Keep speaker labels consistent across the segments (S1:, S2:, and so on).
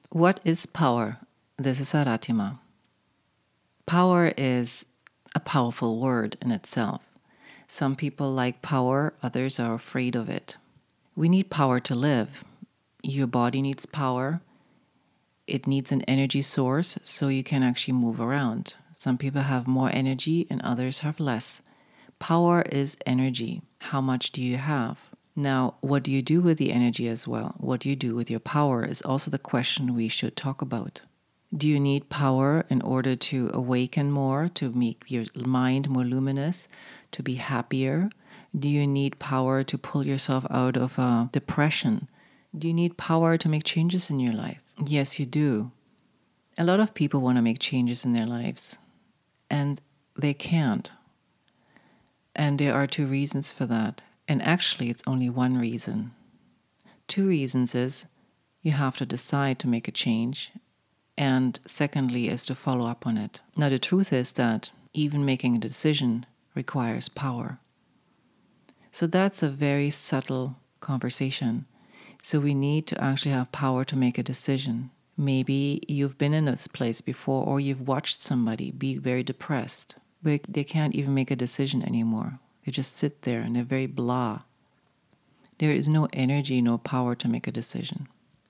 S1: What is power? This is Aratima. Power is a powerful word in itself. Some people like power, others are afraid of it. We need power to live. Your body needs power. It needs an energy source so you can actually move around. Some people have more energy and others have less. Power is energy. How much do you have? Now, what do you do with the energy as well? What do you do with your power is also the question we should talk about. Do you need power in order to awaken more, to make your mind more luminous, to be happier? Do you need power to pull yourself out of depression? Do you need power to make changes in your life? Yes, you do. A lot of people want to make changes in their lives, and they can't. And there are two reasons for that. And actually, it's only one reason. Two reasons is you have to decide to make a change. And secondly is to follow up on it. Now, the truth is that even making a decision requires power. So that's a very subtle conversation. So we need to actually have power to make a decision. Maybe you've been in this place before, or you've watched somebody be very depressed, but they can't even make a decision anymore. They just sit there and they're very blah. There is no energy, no power to make a decision.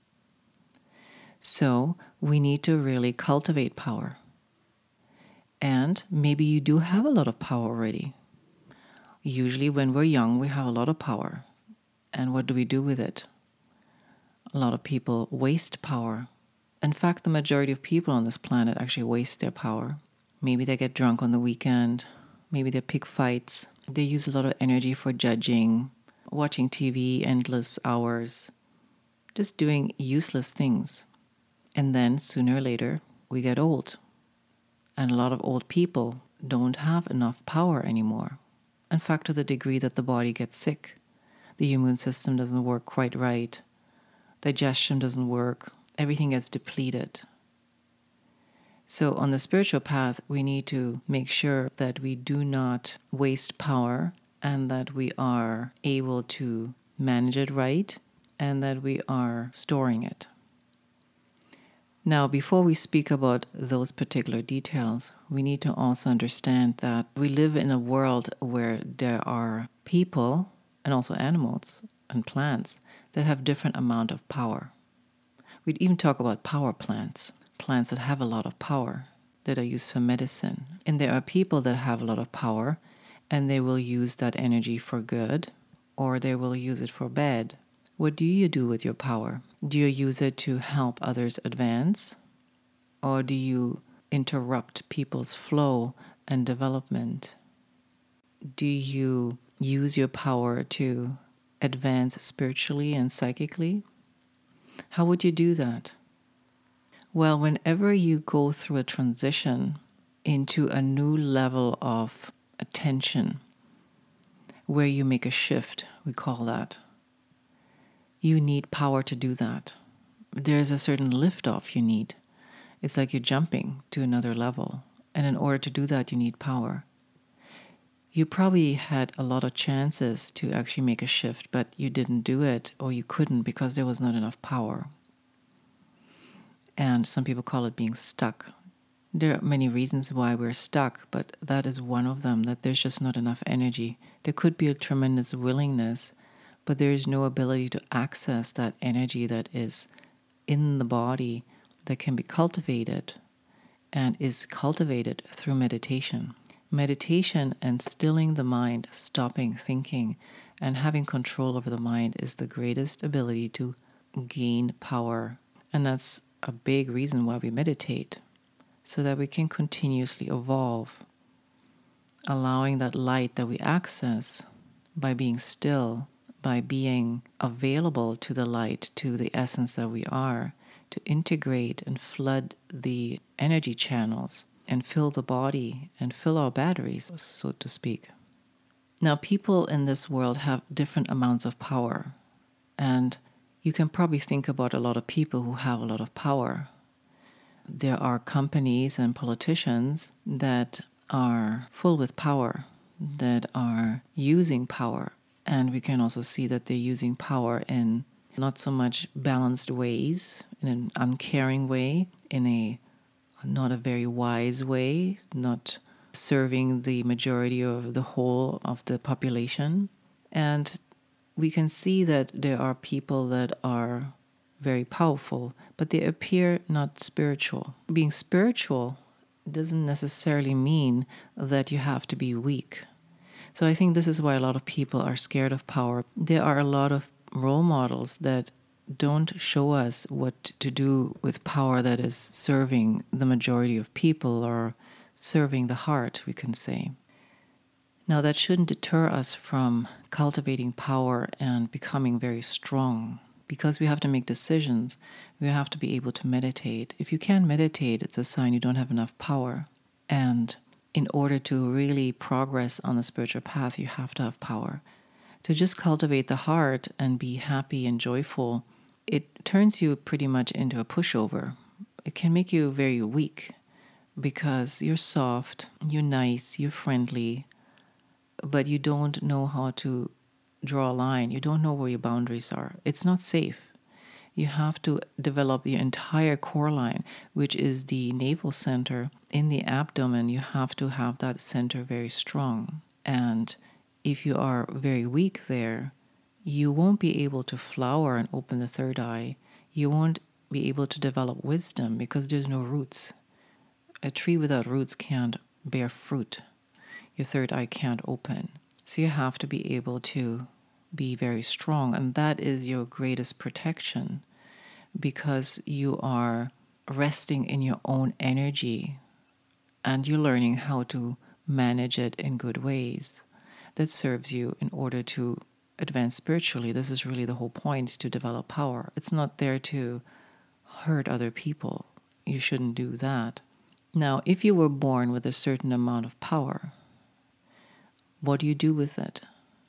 S1: So we need to really cultivate power. And maybe you do have a lot of power already. Usually when we're young, we have a lot of power. And what do we do with it? A lot of people waste power. In fact, the majority of people on this planet actually waste their power. Maybe they get drunk on the weekend. Maybe they pick fights. They use a lot of energy for judging, watching TV endless hours, just doing useless things. And then sooner or later, we get old. And a lot of old people don't have enough power anymore. In fact, to the degree that the body gets sick, the immune system doesn't work quite right, digestion doesn't work, everything gets depleted. So on the spiritual path, we need to make sure that we do not waste power and that we are able to manage it right and that we are storing it. Now, before we speak about those particular details, we need to also understand that we live in a world where there are people and also animals and plants that have different amount of power. We'd even talk about power plants, plants that have a lot of power that are used for medicine. And there are people that have a lot of power and they will use that energy for good or they will use it for bad. What do you do with your power? Do you use it to help others advance? Or do you interrupt people's flow and development? Do you use your power to advance spiritually and psychically? How would you do that? Well, whenever you go through a transition into a new level of attention, where you make a shift, we call that, you need power to do that. There's a certain liftoff you need. It's like you're jumping to another level. And in order to do that, you need power. You probably had a lot of chances to actually make a shift, but you didn't do it or you couldn't because there was not enough power. And some people call it being stuck. There are many reasons why we're stuck, but that is one of them, that there's just not enough energy. There could be a tremendous willingness, but there is no ability to access that energy that is in the body that can be cultivated and is cultivated through meditation. Meditation and stilling the mind, stopping thinking, and having control over the mind is the greatest ability to gain power. And that's a big reason why we meditate, so that we can continuously evolve, allowing that light that we access by being still, by being available to the light, to the essence that we are, to integrate and flood the energy channels and fill the body and fill our batteries, so to speak. Now, people in this world have different amounts of power, and you can probably think about a lot of people who have a lot of power. There are companies and politicians that are full with power, that are using power. And we can also see that they're using power in not so much balanced ways, in an uncaring way, in a not a very wise way, not serving the majority of the whole of the population. And we can see that there are people that are very powerful, but they appear not spiritual. Being spiritual doesn't necessarily mean that you have to be weak. So I think this is why a lot of people are scared of power. There are a lot of role models that don't show us what to do with power that is serving the majority of people or serving the heart, we can say. Now, that shouldn't deter us from cultivating power and becoming very strong. Because we have to make decisions, we have to be able to meditate. If you can't meditate, it's a sign you don't have enough power. And in order to really progress on the spiritual path, you have to have power. To just cultivate the heart and be happy and joyful, it turns you pretty much into a pushover. It can make you very weak because you're soft, you're nice, you're friendly, but you don't know how to draw a line. You don't know where your boundaries are. It's not safe. You have to develop your entire core line, which is the navel center in the abdomen. You have to have that center very strong. And if you are very weak there, you won't be able to flower and open the third eye. You won't be able to develop wisdom because there's no roots. A tree without roots can't bear fruit. Your third eye can't open. So you have to be able to be very strong. And that is your greatest protection because you are resting in your own energy and you're learning how to manage it in good ways that serves you in order to advance spiritually. This is really the whole point, to develop power. It's not there to hurt other people. You shouldn't do that. Now, if you were born with a certain amount of power, what do you do with it?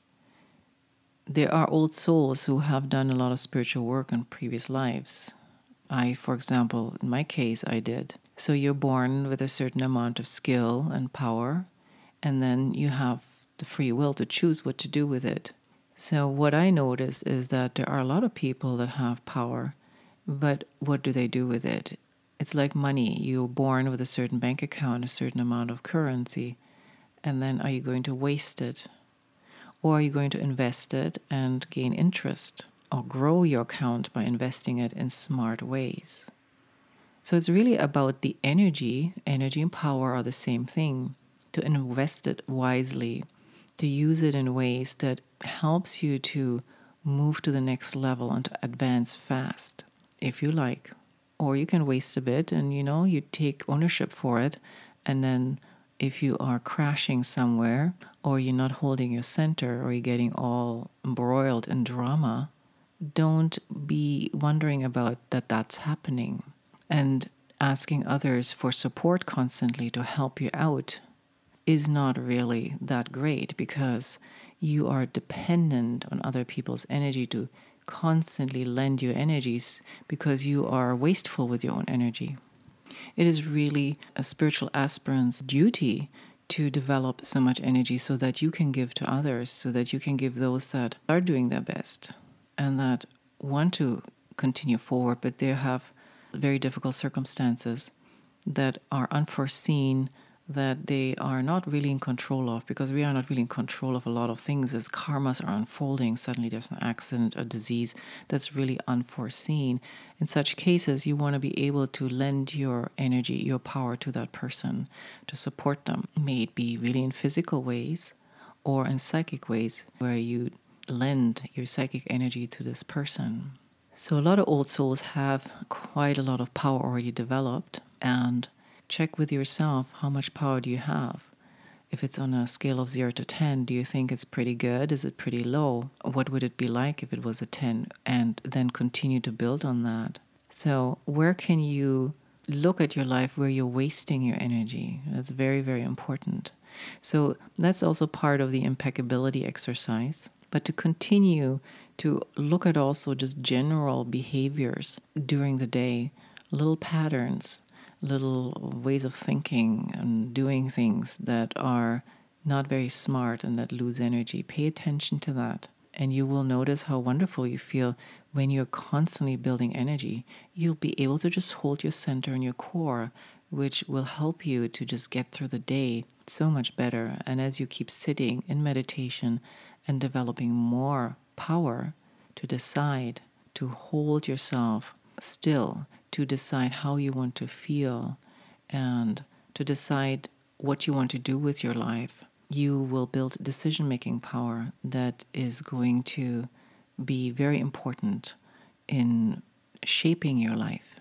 S1: There are old souls who have done a lot of spiritual work in previous lives. I, for example, in my case, I did. So you're born with a certain amount of skill and power, and then you have the free will to choose what to do with it. So what I noticed is that there are a lot of people that have power, but what do they do with it? It's like money. You're born with a certain bank account, a certain amount of currency, and then are you going to waste it? Or are you going to invest it and gain interest or grow your account by investing it in smart ways? So it's really about the energy. Energy and power are the same thing. To invest it wisely, to use it in ways that helps you to move to the next level and to advance fast, if you like. Or you can waste a bit and, you take ownership for it, and then if you are crashing somewhere or you're not holding your center or you're getting all embroiled in drama, don't be wondering about that's happening and asking others for support constantly to help you out is not really that great because you are dependent on other people's energy to constantly lend your energies because you are wasteful with your own energy. It is really a spiritual aspirant's duty to develop so much energy so that you can give to others, so that you can give those that are doing their best and that want to continue forward, but they have very difficult circumstances that are unforeseen, that they are not really in control of, because we are not really in control of a lot of things. As karmas are unfolding, suddenly there's an accident, a disease that's really unforeseen. In such cases, you want to be able to lend your energy, your power to that person to support them. May it be really in physical ways or in psychic ways where you lend your psychic energy to this person. So a lot of old souls have quite a lot of power already developed, and check with yourself, how much power do you have? If it's on a scale of 0 to 10, do you think it's pretty good? Is it pretty low? What would it be like if it was a 10? And then continue to build on that. So where can you look at your life where you're wasting your energy? That's very, very important. So that's also part of the impeccability exercise. But to continue to look at also just general behaviors during the day, little patterns, little ways of thinking and doing things that are not very smart and that lose energy. Pay attention to that. And you will notice how wonderful you feel when you're constantly building energy, you'll be able to just hold your center and your core, which will help you to just get through the day so much better. And as you keep sitting in meditation and developing more power to decide, to hold yourself still, to decide how you want to feel, and to decide what you want to do with your life, you will build decision making power that is going to be very important in shaping your life.